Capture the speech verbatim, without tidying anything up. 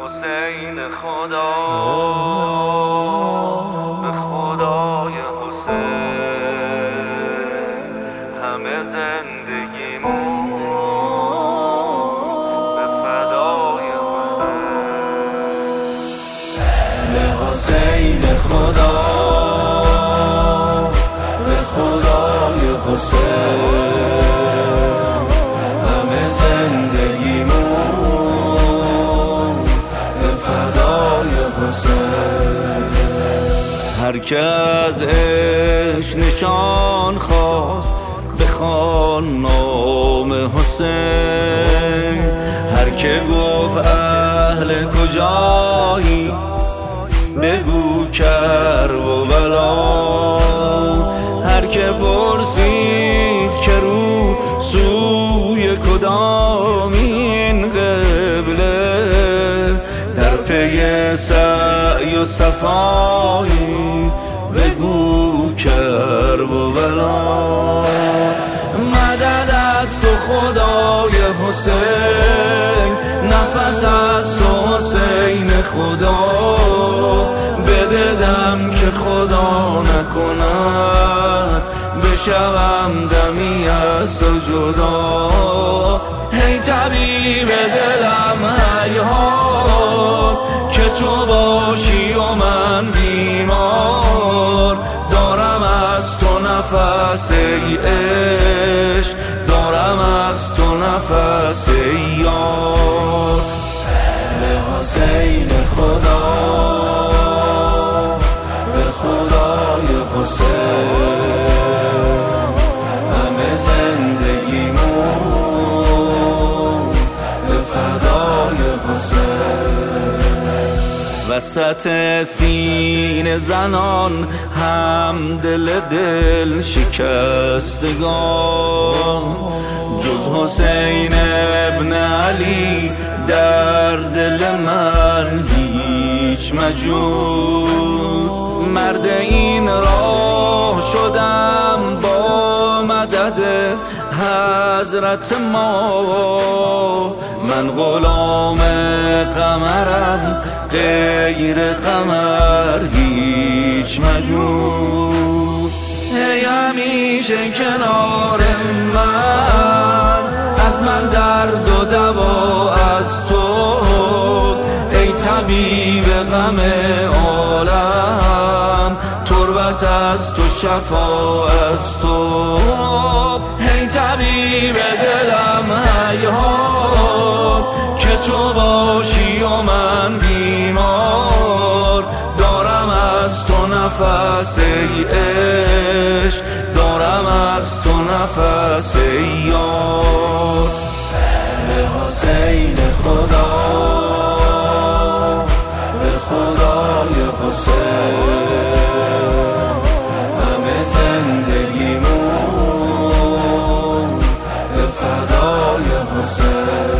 حسین خدا، به خدای حسین همه زندگیمون به فدای حسین. به حسین خدا، به خدای حسین همه زندگیمون به فدای حسین. هر که از عشق نشان خواست بخوان نام حسین، هر که گفت اهل کجایی بگو کربلا، هر که پرسید که رو سوی کدام این قبله، در پی سعی و صفایی بگو کربلا. مدد از تو خدای حسین، نفس از تو حسین خدا، بده دم که خدا نکند بشوم دمی از تو جدا. هی طبیب دلم هیهات که تو باشی و من بیمار، دارم از تو نفس ای عشق، دارم از تو نفس ای یار. به حسین خدا، به خدای حسین همه زندگیمون به فدای حسین. وسط سینه زنان هم دل دل شکستگان، جز حسین ابن علی در دل من هیچ مجود. مرد این راه شدم با مدد حضرت ما، من غلام قمرم غیر قمر هیچ مجود. ای همیشه کنار من، از من درد و دوا از تو، ای طبیب غم عالم تربت از تو شفا از تو. ای طبیب دلم هیهات که تو باشی و من بیمار، دارم از تو نفس ای عشق، دارم از تو نفس ای یار. به حسین خدا، به خدای حسین همه زندگیمون به فدای حسین.